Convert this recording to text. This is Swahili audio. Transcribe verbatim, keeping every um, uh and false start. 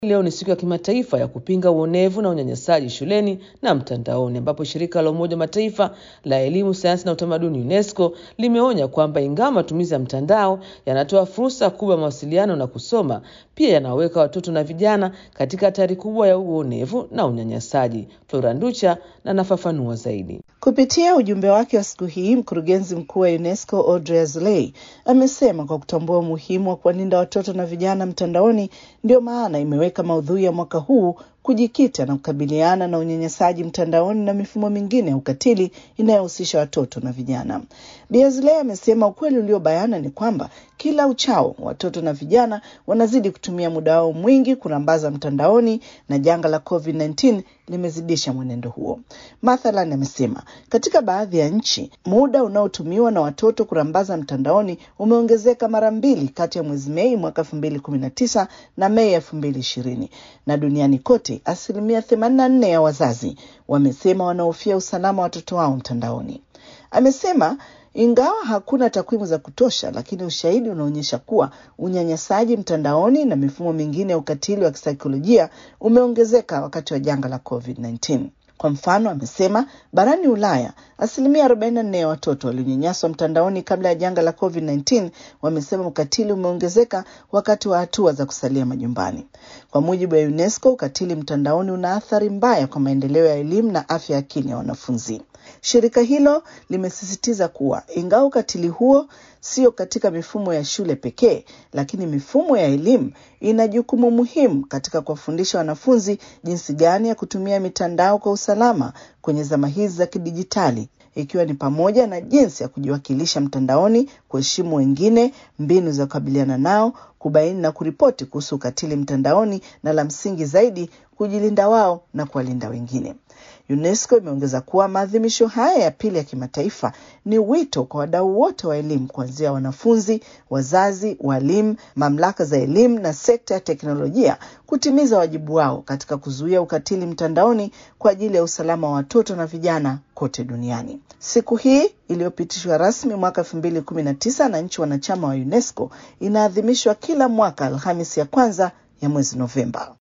Leo ni siku ya kimataifa ya kupinga uonevu na unyanyasaji shuleni na mtandaoni, ambapo shirika la Umoja Mataifa la elimu, sayansi na utamaduni UNESCO limeonya kwamba ingawa matumizi ya mtandao yanatoa fursa kubwa mawasiliano na kusoma, pia yanaweka watoto na vijana katika hatari kubwa ya uonevu na unyanyasaji. Flora Nducha na nafafanua zaidi. Kupitia ujumbe wake wa siku hii, mkurugenzi mkuu wa UNESCO Audrey Azoulay amesema kwa kutambua umuhimu wa kuwalinda watoto na vijana mtandaoni, ndio maana imeweka maudhui ya mwaka huu kujikita na kukabiliana na unyanyasaji mtandaoni na mifumo mingine ya ukatili inayohusisha watoto na vijana. Bi Azoulay amesema ukweli uliobayana ni kwamba kila uchao watoto na vijana wanazidi kutumia muda wao mwingi kurambaza mtandaoni, na janga la covid kumi na tisa limezidisha mwenendo huo. Mathalan, amesema katika baadhi ya nchi muda unaotumiwa na watoto kurambaza mtandaoni umeongezeka mara mbili kati ya mwezi Mei mwaka elfu mbili kumi na tisa na Mei elfu mbili ishirini, na duniani kote asilimia themanini na nne ya wazazi wamesema wanahofia usalama wa watoto wao mtandaoni. Amesema ingawa hakuna takwimu za kutosha, lakini ushahidi unaonyesha kuwa unyanyasaji mtandaoni na mifumo mingine ya ukatili wa kisaikolojia umeongezeka wakati wa janga la covid kumi na tisa. Kwa mfano, amesema barani Ulaya asilimia arobaini na nne ya watoto walionyanyaswa mtandaoni kabla ya janga la covid kumi na tisa wamesema ukatili umeongezeka wakati wa hatua za kusalia majumbani. Kwa mujibu wa UNESCO, ukatili mtandaoni una athari mbaya kwa maendeleo ya elimu na afya ya akili ya wanafunzi. Shirika hilo limesisitiza kuwa ingawa ukatili huo sio katika mifumo ya shule pekee, lakini mifumo ya elimu ina jukumu muhimu katika kuwafundisha wanafunzi jinsi gani ya kutumia mitandao kwa usalama kwenye zama hizi za kidijitali, ikiwa ni pamoja na jinsi ya kujiwakilisha mtandaoni, kuheshimu wengine, mbinu za kukabiliana nao, kubaini na kuripoti kuhusu ukatili mtandaoni, na la msingi zaidi, kujilinda wao na kuwalinda wengine. UNESCO imeongeza kuwa maadhimisho haya ya pili ya kimataifa ni wito kwa wadau wote wa elimu, kuanzia wanafunzi, wazazi, walimu, mamlaka za elimu na sekta ya teknolojia kutimiza wajibu wao katika kuzuia ukatili mtandaoni kwa ajili ya usalama wa watoto na vijana kote duniani. Siku hii iliyopitishwa rasmi mwaka elfu mbili kumi na tisa na nchi wanachama wa UNESCO inaadhimishwa kila mwaka Alhamisi ya kwanza ya mwezi Novemba.